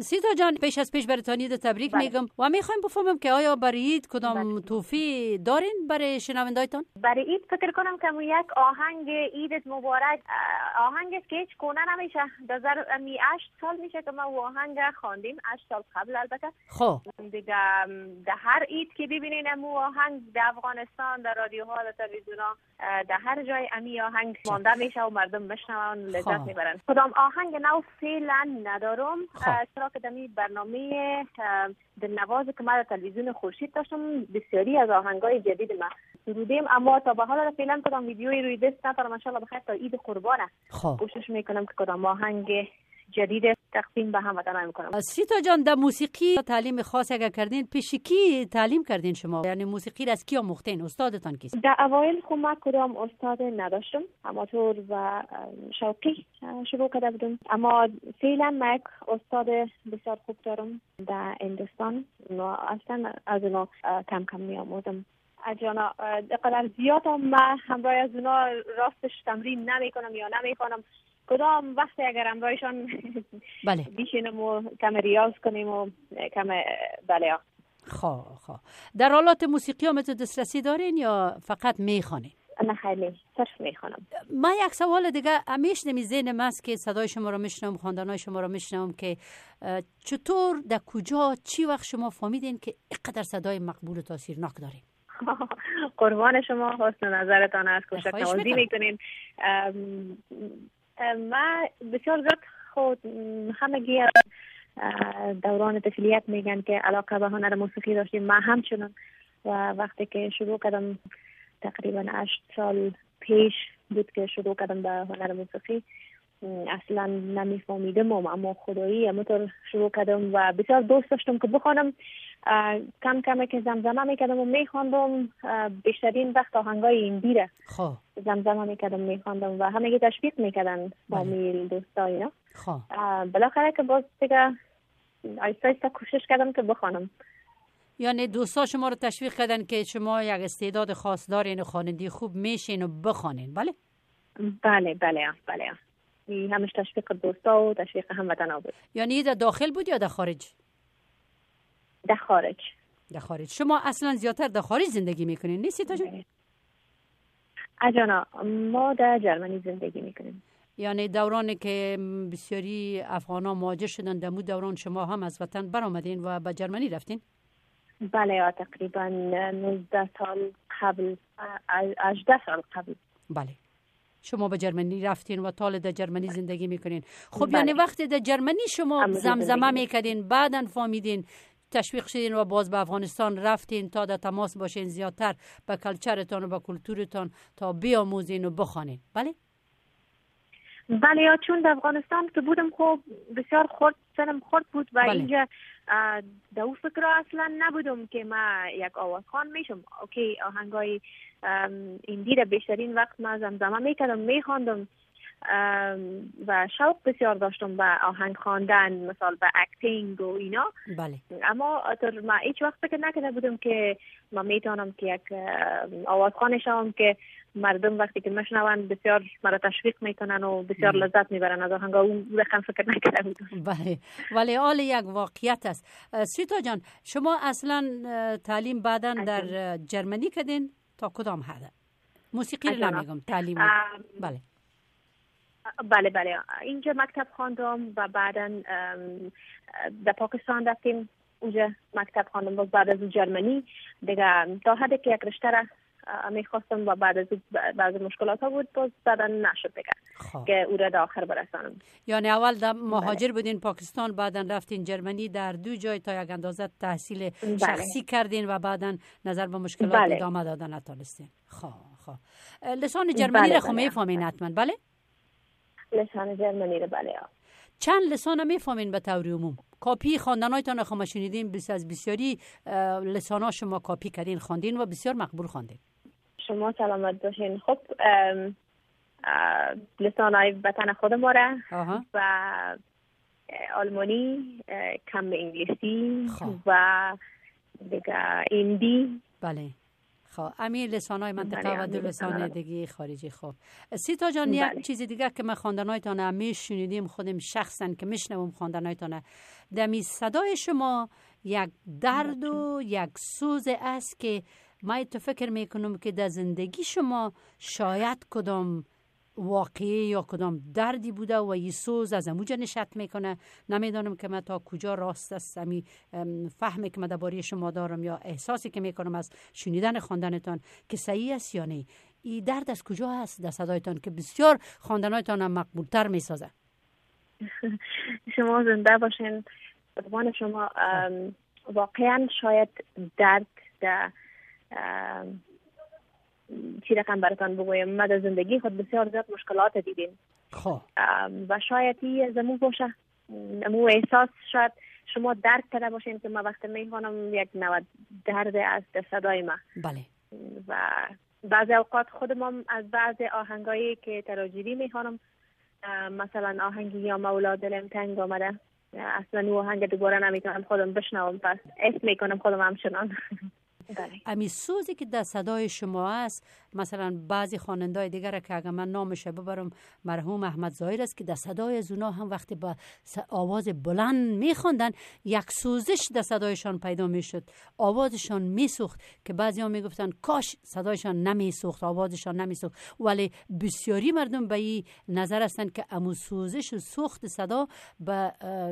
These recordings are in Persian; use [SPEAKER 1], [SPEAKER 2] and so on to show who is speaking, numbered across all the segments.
[SPEAKER 1] سیتا جان، پیش از پیش برای عید تبریک میگم و میخوایم بفهمم که آیا برای عید کدام توفی دارین برای شنوندایتان؟
[SPEAKER 2] برای عید فکر کنم که یک آهنگ عید مبارک، آهنگ است که هیچ کنه نمیشه. در 8 سال میشه که ما آهنگ خواندیم، 8 سال قبل البته.
[SPEAKER 1] خب
[SPEAKER 2] دیگه در هر عید که ببینین امو آهنگ در افغانستان در رادیوها در تلویزیونا در هر جای امی آهنگ مانده میشه و مردم میشنون لذت میبرن. کدام آهنگ نو فعلا ندارم، چرا که دمی برنامه دلنواز که ما در تلویزیون خورشید داشتم بسیاری از آهنگای جدید ما سرودیم، اما تا به حال فعلا کدام ویدیوی روی دست ندارم. ان شاء الله بخیر تا عید قربانه کوشش میکنم که کدام آهنگ جدید تقدیم به هموطنان میکنم.
[SPEAKER 1] سیتا جان، در موسیقی تعلیم خاص اگر کردین پیش کی تعلیم کردین شما؟ یعنی موسیقی را از کی آموختین؟ استادتان کیست؟
[SPEAKER 2] در اوایل خود ما کدام استاد نداشتم، آماتور و شوقی شروع کرده بودم، اما فعلا ما یک استاد بسیار خوب دارم در هندوستان و اصلا از اونا کم میآموزم. اجانا قدر زیاد ما همراه از اونا راستش تمرین نمی کنم یا نمی کنم. کدام وقتی اگر همراهشان بیشینم و کم ریاض کنیم و کم بله.
[SPEAKER 1] خب در حالات موسیقی هم دسترسی دارین یا فقط میخوانین؟
[SPEAKER 2] نه خیلی صرف میخوانم.
[SPEAKER 1] من یک سوال دیگه همیشه نمی ذهنم است که صدای شما رو میشنم، خواندنای شما رو میشنم که چطور در کجا چی وقت شما فهمیدین که اینقدر صدای مقبول و تاثیرناک دارین؟
[SPEAKER 2] قربان شما، حسن نظرتان است، کوشش نوازی میکنین. ما بسیار زیاد خود همگی دوران طفولیت میگن که علاقه به هنر موسیقی داشتیم. ما همچنان و وقتی که شروع کردم تقریبا 8 سال پیش بود که شروع کردم به هنر موسیقی، اصلا نمیفهمیدم اما خدایی همونطور شروع کردم و بسیار دوست داشتم که بخوانم. کم کم که زمزمه میکردم و میخواندم، بیشترین وقت آهنگای ایندی را زمزمه میکردم میخواندم و همه تشویق میکردن فامیل دوستا اینا. بالاخره که باز دیگه آیسته آیسته کوشش کردم که بخوانم.
[SPEAKER 1] یعنی دوستا شما رو تشویق کردن که شما یک استعداد خاص دارین و خوانندگی خوب میشین و بخوانین؟ بله.
[SPEAKER 2] بله. همش تشویق دوستا و تشویق هموطنا بود.
[SPEAKER 1] یعنی در داخل بود یا در خارج؟
[SPEAKER 2] در خارج.
[SPEAKER 1] شما اصلا زیادتر در خارج زندگی میکنین نیستی تا جان؟
[SPEAKER 2] اجانا ما در جرمنی زندگی میکنیم.
[SPEAKER 1] یعنی دورانی که بسیاری افغان ها مهاجر شدن در دوران شما هم از وطن برآمدین و به جرمنی رفتین؟
[SPEAKER 2] بله، تقریبا 19 سال قبل 18 سال قبل.
[SPEAKER 1] بله شما به جرمنی رفتین و تا در جرمنی زندگی میکنین. خب یعنی وقتی در جرمنی شما زمزمه میکردین بعدن فهمیدین تشویق شدین و باز به افغانستان رفتین تا در تماس باشین زیادتر با کلچرتان و با کلتورتان تا بیاموزین و بخوانین؟
[SPEAKER 2] بله چون در افغانستان که بودم خب بسیار سنم خورد بود و اینجا در اون فکر اصلا نبودم که ما یک آوازخوان میشم. اوکی آهنگای ایندی را بیشترین وقت ما زمزمه میکردم میخواندم و شوق بسیار داشتم به آهنگ خواندن، مثلا به اکتینگ و اینا. اما ما هیچ وقت فکر نکرده بودم که ما میتونم که یک آوازخوان شوم که مردم وقتی که میشنون بسیار مرا تشویق میکنن و بسیار لذت میبرن از آهنگا. اون رقم فکر نکرده بودم.
[SPEAKER 1] بله ولی حال یک واقعیت است. سیتا جان، شما اصلا تعلیم بعداً در جرمنی کردین تا کدام حد؟ موسیقی رو نمیگم، تعلیم.
[SPEAKER 2] بله اینجا مکتب خواندم و بعدا در پاکستان رفتیم اونجا مکتب خواندم و بعد از جرمنی دیگه تا حدی که یک رشته را میخواستم و بعد از بعض مشکلات ها بود باز بعدا نشد دیگه که او را در آخر برسانم.
[SPEAKER 1] یعنی اول در مهاجر بودین پاکستان، بعدا رفتین جرمنی، در دو جای تا یک اندازه تحصیل شخصی کردین و بعدا نظر به مشکلات ادامه دادن نتونستین. لسان جرمنی را خب میفهمین حتما؟ بله
[SPEAKER 2] لسان جرمنی را بله.
[SPEAKER 1] چند لسان میفهمین به طور عموم؟ کاپی خواندنایتان خو شنیدیم از بسیاری لسانا شما کاپی کردین خواندین و بسیار مقبول خواندین.
[SPEAKER 2] شما سلامت باشین. خب لسانای وطن خود ما را و آلمانی، کم انگلیسی و دیگه هندی.
[SPEAKER 1] بله خب امیر لسان‌های منطقه و دو لسان دیگه خارجی. خب سیتا جان یک چیز دیگه که ما خواندن‌هایتان همیشه شنیدیم، خودم شخصا که میشنوم خواندن‌هایتان، دمی صدای شما یک درد و یک سوز است که من تو فکر میکنم که در زندگی شما شاید کدام واقعی یا کدام دردی بوده و این سوز از اموجا نشت میکنه. نمیدانم که من تا کجا راست است امی فهمی که من درباره شما دارم یا احساسی که میکنم از شنیدن خواندنتان که صحیح است یا نه. این درد از کجا هست در صدایتان که بسیار خواندنایتان هم مقبولتر میسازه؟
[SPEAKER 2] شما زنده باشین. قربان شما. واقعا شاید درد در چی رقم براتان بگویم، ما در زندگی خود بسیار زیاد مشکلات دیدیم و شاید این زمون باشه، امو احساس شاید شما درک کرده باشین که ما وقتی میخوانم یک نوع درد از صدای ما.
[SPEAKER 1] بله.
[SPEAKER 2] و بعضی اوقات خودم از بعضی آهنگایی که تراجیدی میخوانم، مثلا آهنگی یا مولا دلم تنگ آمده، اصلا اون آهنگ دوباره نمیتونم خودم بشنوم، پس اسم میکنم خودم همچنان.
[SPEAKER 1] امی سوزی که در صدای شما است، مثلا بعضی خواننده‌های دیگر که اگر من نامش ببرم، مرحوم احمد ظاهر است که در صدای از اونا هم وقتی با آواز بلند میخوندن یک سوزش در صدایشان پیدا میشد، آوازشان میسوخت که بعضی‌ها میگفتن کاش صدایشان نمیسوخت، آوازشان نمیسوخت. ولی بسیاری مردم به این نظر هستند که امو سوزش و سوخت صدا به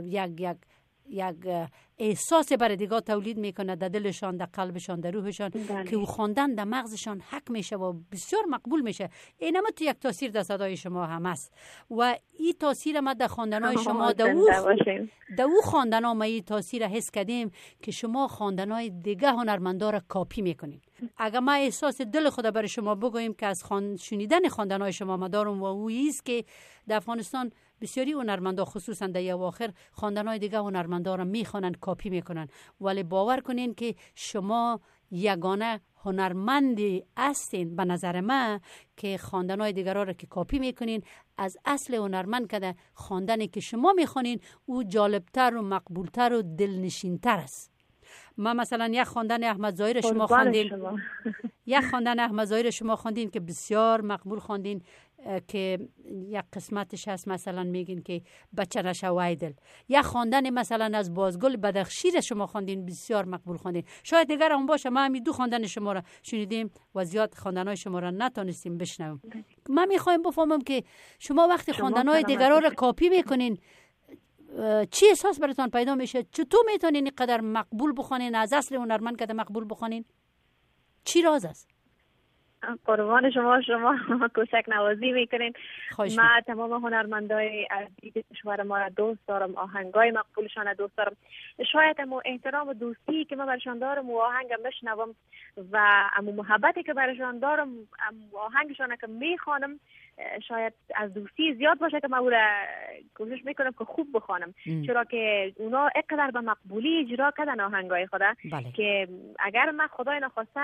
[SPEAKER 1] یک احساس برای دیگاه تولید میکنه در دلشان، در قلبشان، در روحشان، که او خواندن در مغزشان حک میشه و بسیار مقبول میشه. این هم تو یک تاثیر در صدای شما هم است و این تاثیر ما در خواندنای شما در او خواندنا ما این تاثیر حس کردیم که شما خواندنای دیگه هنرمندا را کاپی میکنین. اگر ما احساس دل خود برای شما بگوییم که از شنیدن خواندنای شما ما دارم و او است که در افغانستان بسیاری هنرمندا خصوصا در اواخر خواندنای دیگه هنرمندا را میخوانن، کاپی میکنن، ولی باور کنین که شما یگانه هنرمندی هستین به نظر من که خواندنای دیگران را که کاپی میکنین، از اصل هنرمند که خواندنی که شما میخوانین او جالبتر و مقبولتر و دلنشینتر است. ما مثلا یک خواندن احمد ظاهر شما خواندین، یک خواندن احمد ظاهر شما خواندین که بسیار مقبول خواندین، که یک قسمتش هست مثلا میگین که بچه نشوای دل. یک خواندن مثلا از بازگل بدخشیر شما خواندین، بسیار مقبول خواندین. شاید دیگر هم باشه، ما همین دو خواندن شما را شنیدیم و زیاد خواندنای شما را نتونستیم بشنویم. من میخوایم بفهمم که شما وقتی خواندنای دیگران را کاپی میکنین چی احساس براتون پیدا میشه؟ چطور میتونین اینقدر مقبول بخونین، از اصل هنرمند که مقبول بخونین؟ چی راز است؟
[SPEAKER 2] قربان شما کوچک نوازی میکنین. ما تمام هنرمندای عزیز کشور ما را دوست دارم، آهنگای مقبولشان را دوست دارم. شاید امو احترام و دوستی که من برشان دارم و آهنگ میشنوم و امو محبتی که برشان دارم، امو آهنگشان که میخوانم، شاید از دوستی زیاد باشه که من او را کوشش میکنم که خوب بخوانم. چرا که اونا اقدر به مقبولی اجرا کردن آهنگای خدا که اگر من خدای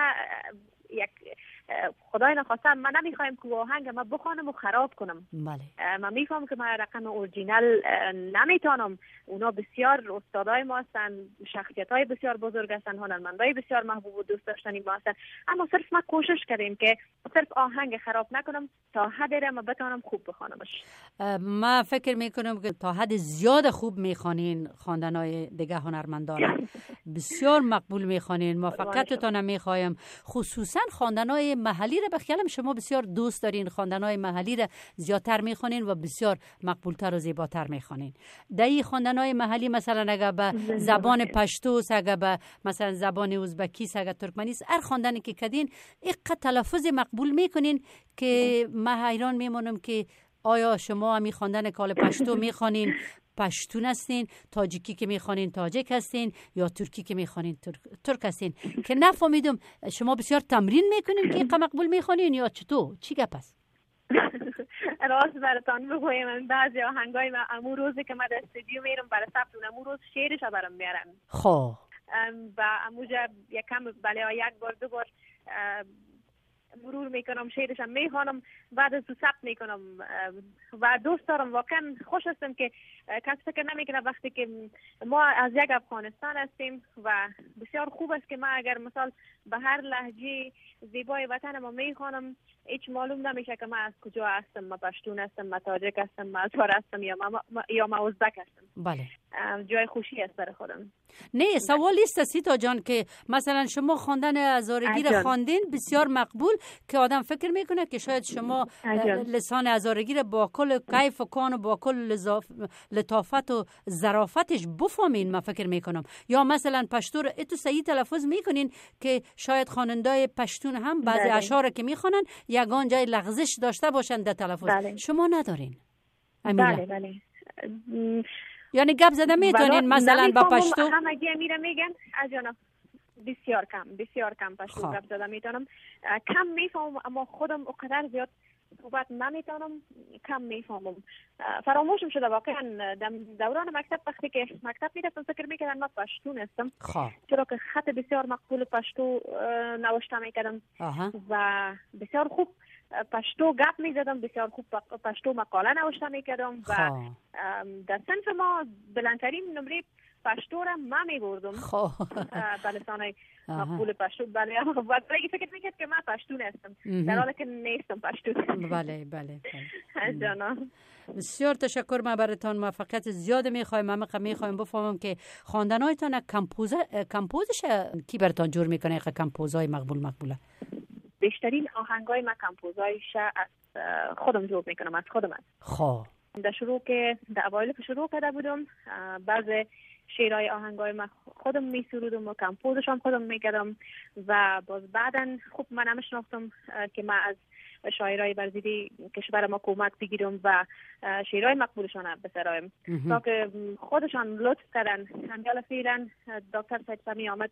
[SPEAKER 2] نخواسته من نمیخوایم که آهنگ من بخوانم و خراب کنم. من میفهم که من رقم اورجینال نمیتونم. اونا بسیار استادای ما هستن، شخصیتای بسیار بزرگ هستن، هنرمندای بسیار محبوب و دوست داشتنی ما هستن، اما صرف ما کوشش کردیم که صرف آهنگ خراب نکنم تا حد ما بتونم خوب بخوانمش.
[SPEAKER 1] من فکر میکنم که تا حد زیاد خوب میخوانین خواندنای دیگه هنرمندان، بسیار مقبول میخوانین. موفقیتتون میخوایم، خصوصا خواندنای محلی را بخیالم شما بسیار دوست دارین، خواندنای محلی را زیادتر میخوانین و بسیار مقبولتر و زیباتر میخوانین. در این خواندنای محلی مثلا اگر به زبان پشتو، اگر به مثلا زبان ازبکی، اگر ترکمنی، هر خواندنی که کردین اینقدر تلفظ مقبول میکنین که من حیران میمونم که آیا شما همی خواندن کال پشتو میخوانین پشتون هستین، تاجیکی که میخوانین تاجیک هستین، یا ترکی که میخوانین ترک هستین، که نفهمیدم شما بسیار تمرین میکنین که اینقدر مقبول میخوانین یا چطور؟ چی گپ است؟
[SPEAKER 2] راست براتون بگویم، بعضی آهنگای من امو روزی که من در استودیو میرم برای ثبت، امو روز شعرش برام میارن.
[SPEAKER 1] خب
[SPEAKER 2] و اموجا یکم بله یک بار دو بار مرور میکنم، شعرش هم میخوانم، بعد از ثبت میکنم و دوست دارم. واقعا خوش هستم که کس فکر نمیکنه وقتی که ما از یک افغانستان هستیم و بسیار خوب است که ما اگر مثال به هر لهجه زیبای وطن ما میخوانم، هیچ معلوم نمیشه که ما از کجا هستم. ما پشتون هستم، ما تاجک هستم، ما ازور هستم یا ما ازبک هستم.
[SPEAKER 1] بله.
[SPEAKER 2] جای خوشی است برای خودم.
[SPEAKER 1] نه سوالی است سیتا جان که مثلا شما خواندن هزارگی را خواندین بسیار مقبول که آدم فکر میکنه که شاید شما لسان هزارگی را با کل کیف و کان و با کل لطافت و ظرافتش بفهمین. من فکر میکنم یا مثلا پشتو را اتو صحیح تلفظ میکنین که شاید خوانندای پشتون هم بعضی اشعار که میخوانن یگان جای لغزش داشته باشند در تلفظ. شما ندارین.
[SPEAKER 2] بله بله.
[SPEAKER 1] یعنی گپ زده میتونین مثلا با پشتو؟
[SPEAKER 2] همگی میره میگن اجانا بسیار کم پشتو گپ زده میتونم. کم میفهمم، اما خودم اونقدر زیاد صحبت نمیتونم، کم میفهمم. فراموشم شده واقعا. دوران مکتب وقتی که مکتب میرفتم فکر میکردم من پشتون هستم، چرا که خط بسیار مقبول پشتو نوشته میکردم و بسیار خوب پشتو گپ میزدم، بسیار خوب پشتو مقاله نوشته میکردم و در صنف ما بلندترین نمره پشتو را من میبردم به لسان مقبول پشتو. بله ولی فکر میکرد که من پشتون هستم در حالی که نیستم پشتون.
[SPEAKER 1] بله بله
[SPEAKER 2] جانا
[SPEAKER 1] بسیار تشکر. ما براتون موفقیت زیاد میخوایم. ما میخوایم بفهمم که خواندنایتان کمپوزش کی براتون جور میکنه؟ کمپوزای مقبوله.
[SPEAKER 2] بیشترین آهنگای من کمپوزایش از خودم جور میکنم، از خودم. در شروع که در اوایل که شروع کرده بودم بعضی شعرهای آهنگای من خودم میسرودم و کمپوزش هم خودم میکردم و باز بعداً خوب من نمیشناختم که من از شاعرای برزیدی کشور ما کمک بگیرم و شعرهای مقبولشان بسرایم تا که خودشان لطف کردن. همیال فعلا دکتر سید فهمی آمد،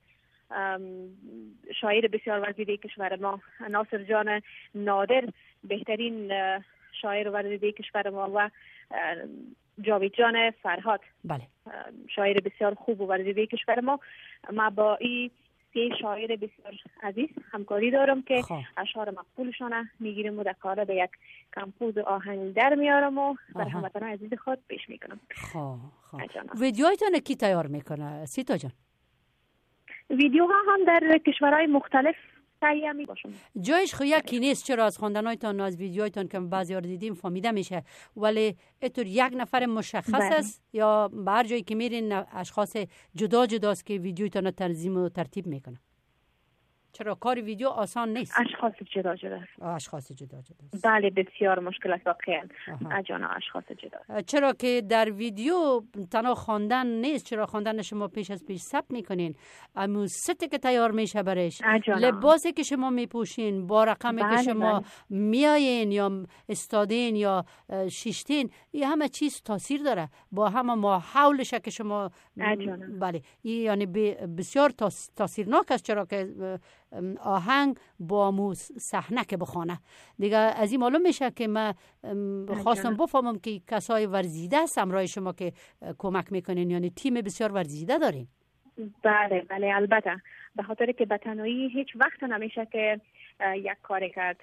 [SPEAKER 2] شاعر بسیار ورزیده کشور ما، ناصر جان نادر بهترین شاعر ورزیده کشور ما و جاوید جان فرهاد شاعر بسیار خوب و ورزیده کشور ما. ما با این سه شاعر بسیار عزیز همکاری دارم که اشعار مقبولشان میگیرم و در کار به یک کمپوز آهنگ در میارم و برای هموطنان عزیز خود پیش میکنم.
[SPEAKER 1] ویدیوهایتان کی تیار میکنه سیتا جان؟
[SPEAKER 2] ویدیوها هم در کشورهای مختلف تهیه می‌باشم.
[SPEAKER 1] جایش خو یکی نیست، چرا از خواندنایتان و از ویدیوهایتان که بعضی‌ها رو دیدیم فهمیده میشه، ولی اینطور یک نفر مشخص است یا به هر جایی که میرین اشخاص جداست که ویدیویتان رو تنظیم و ترتیب میکنه؟ چرا کار ویدیو آسان نیست؟
[SPEAKER 2] اشخاص جدا است.
[SPEAKER 1] اشخاص جدا است.
[SPEAKER 2] بله بسیار مشکل است واقعا. اجانا اشخاص جدا.
[SPEAKER 1] چرا که در ویدیو تنها خواندن نیست، چرا خواندن شما پیش ثبت میکنین، اما ستی که تیار میشه برش، لباسی که شما میپوشین، با رقمی که شما میایین یا استادین یا شیشتین، این همه چیز تاثیر داره با همه ماحولش که شما بله یعنی بسیار تاثیرناک است. چرا که آهنگ با صحنه که بخونه دیگه از این معلوم میشه که من خواستم بفهمم که کسای ورزیده است همراه شما که کمک میکنین، یعنی تیم بسیار ورزیده دارین.
[SPEAKER 2] بله البته به خاطر که به تنهایی هیچ وقت نمیشه که یک کاری کرد.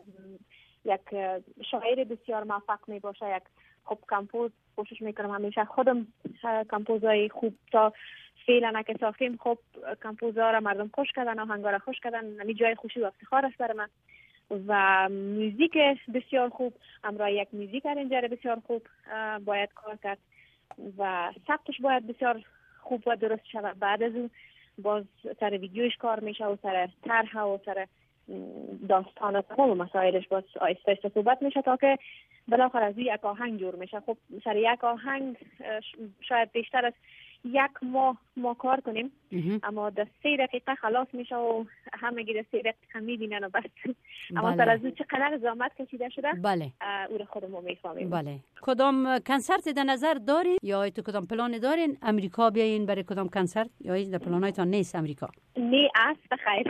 [SPEAKER 2] یک شاعر بسیار موفق می باشه، یک خوب کمپوز کوشش میکنم همیشه خودم کمپوزای خوب تا فعلا که ساختیم خوب کمپوزا را مردم خوش کردن، آهنگا را خوش کردن، همین جای خوشی و افتخار است برای من. و موزیک بسیار خوب همراه یک موزیک ارنجر بسیار خوب باید کار کرد و ثبتش باید بسیار خوب و درست شود. بعد از اون باز سر ویدیوش کار میشه و سر طرح و سر داستان و تمام مسائلش باز آهسته صحبت میشه تا که بالاخره از یک آهنگ جور میشه. خب سر یک آهنگ شاید بیشتر از یک ماه کار کنیم، اما در 3 دقیقه خلاص میشه و همگی در 3 دقیقه میبینن و بس. اما سر از چقدر زحمت کشیده شده او رو خودمون میفهمیم.
[SPEAKER 1] بله. کدام کنسرت در نظر دارین یا تو کدام پلان دارین امریکا بیاین برای کدام کنسرت یا هیچ در پلانایتان نیست امریکا؟
[SPEAKER 2] نه است بخیر.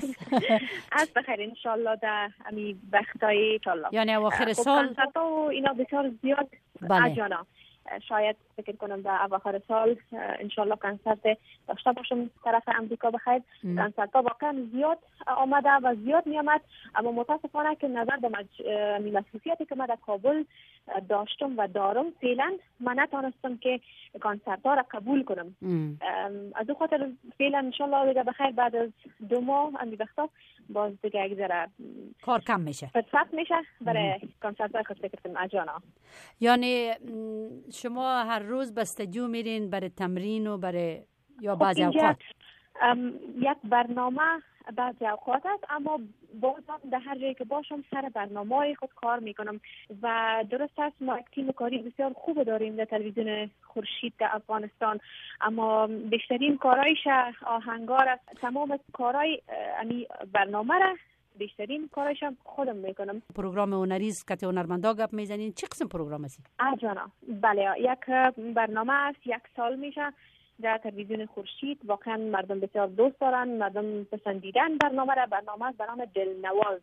[SPEAKER 2] است بخیر ان شاء الله در امی وقتای ان شاء الله.
[SPEAKER 1] یعنی اواخر سال
[SPEAKER 2] کنسرت و اینا بسیار زیاد اجانا شاید فکر کنم در اواخر سال انشالله کنسرت داشته باشم طرف امریکا. بخیر کنسرت ها واقعا زیاد آمده و زیاد می آمد، اما متاسفانه که نظر به مصروفیتی که من در کابل داشتم و دارم فعلا من نتونستم که کنسرت ها را قبول کنم. از اون خاطر فعلا انشالله دیگه بخیر بعد از 2 ماه امی وقتا باز دیگه یک ذره
[SPEAKER 1] کار کم میشه،
[SPEAKER 2] فرصت میشه برای کنسرت های خود فکر کنم اجانا.
[SPEAKER 1] یعنی شما هر روز به استودیو میرین برای تمرین و برای یا بعضی اوقات؟
[SPEAKER 2] یک برنامه بعضی اوقات است، اما بازم در هر جایی که باشم سر برنامه‌های خود کار میکنم و درست است ما یک تیم کاری بسیار خوب داریم در تلویزیون خورشید در افغانستان، اما بیشترین کارایش آهنگار است. تمام کارای برنامه را بیشترین کارایش خودم میکنم.
[SPEAKER 1] پروگرام هنری است که هنرمندا گپ میزنین، چه قسم پروگرام است؟
[SPEAKER 2] جانا بله، یک برنامه است 1 سال میشه در تلویزیون خورشید. واقعا مردم بسیار دوست دارن، مردم پسندیدن برنامه را. برنامه است به نام دلنواز.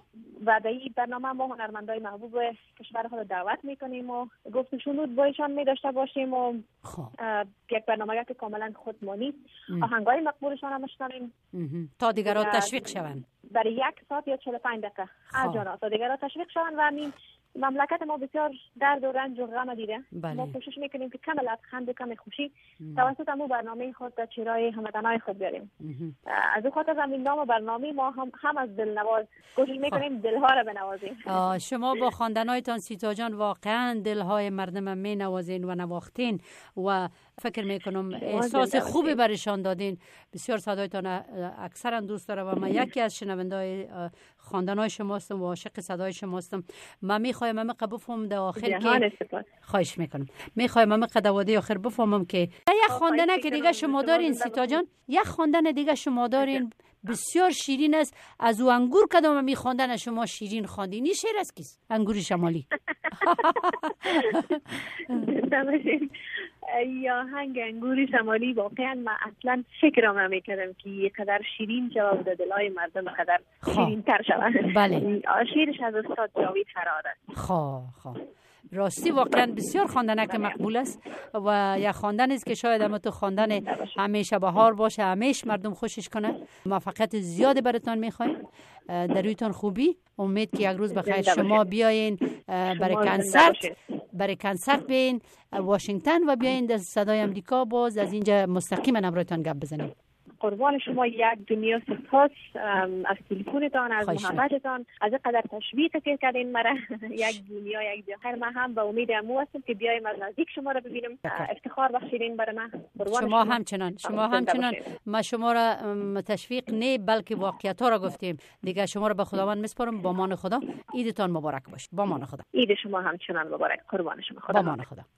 [SPEAKER 2] و در این برنامه ما هنرمندای محبوب کشور خود دعوت میکنیم و گفت و شنود با ایشان می داشته باشیم و یک برنامه که کاملا خودمانی است. آهنگای مقبولشان هم میشنویم
[SPEAKER 1] تا دیگران تشویق شوند.
[SPEAKER 2] برای 1 ساعت یا 45 دقیقه جانا تا دیگران تشویق شوند. و همین مملکت ما بسیار درد و رنج و غم دیده. ما کوشش میکنیم که کم لبخند و کم خوشی توسط همون برنامه خود در چهره‌های هموطنان خود بیاریم. از اون خاطر همین نام برنامه ما هم از دلنواز کوشش میکنیم دلها را بنوازیم.
[SPEAKER 1] شما با خواندنایتان سیتا جان واقعا دلهای مردم می نوازین و نواختین و فکر میکنم احساس خوبی برشان دادین. بسیار صدایتان اکثرا دوست دارم و من یکی از شنونده‌های خواندنای شما هستم و عاشق صدای شما هستم. من میخوایم همه بفهمم در آخر که خواهش میکنم میخوایم همه قدواده آخر بفهمم که یک خواندنه که دیگه شما دارین سیتا جان، یک خواندن دیگه شما دارین بسیار شیرین است. از او انگور کدام می خواندن شما شیرین خواندین. این شعر است کیست؟ انگور شمالی.
[SPEAKER 2] یا هنگ انگور شمالی واقعا من اصلا فکرم نمی‌کردم که یه قدر شیرین جواب در دلای مردم قدر شیرین تر شود.
[SPEAKER 1] بله.
[SPEAKER 2] شعرش از استاد جاوید فرهاد است.
[SPEAKER 1] راستی واقعا بسیار خواندنک مقبول است و یک خواندن است که شاید هم تو خواندن همیشه بهار باشه، همیشه مردم خوشش کنه. موفقیت زیاد براتون میخوایم، در رویتان خوبی. امید که یک روز بخیر شما بیاین برای کنسرت بیاین واشنگتن و بیاین در صدای امریکا باز از اینجا مستقیما امرویتان گپ بزنیم.
[SPEAKER 2] قربان شما، یک دنیا سپاس از تلفنتان، از محبتتان، از قدر تشویق که کردین مرا. یک دنیا یک جهان. من هم به امید امو هستم که بیایم از نزدیک شما را ببینم. افتخار بخشیدین برای من.
[SPEAKER 1] شما همچنان ما شما را تشویق نه بلکه واقعیت ها را گفتیم دیگه. شما را به خداوند میسپارم. با مان خدا. عیدتان مبارک باشد. با مان خدا.
[SPEAKER 2] عید شما همچنان مبارک. قربان شما. خدا.
[SPEAKER 1] با مان خدا.